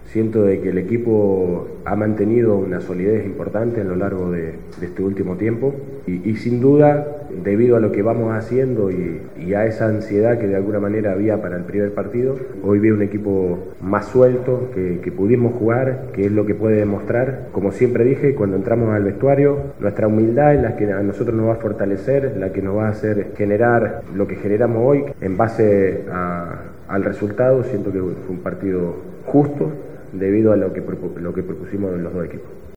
Siento de que el equipo ha mantenido una solidez importante a lo largo de este último tiempo y sin duda, debido a lo que vamos haciendo y a esa ansiedad que de alguna manera había para el primer partido, hoy vi un equipo más suelto, que pudimos jugar, que es lo que puede demostrar. Como siempre dije, cuando entramos al vestuario, nuestra humildad es la que a nosotros nos va a fortalecer, la que nos va a hacer generar lo que generamos hoy en base al resultado. Siento que fue un partido justo debido a lo que propusimos en los dos equipos.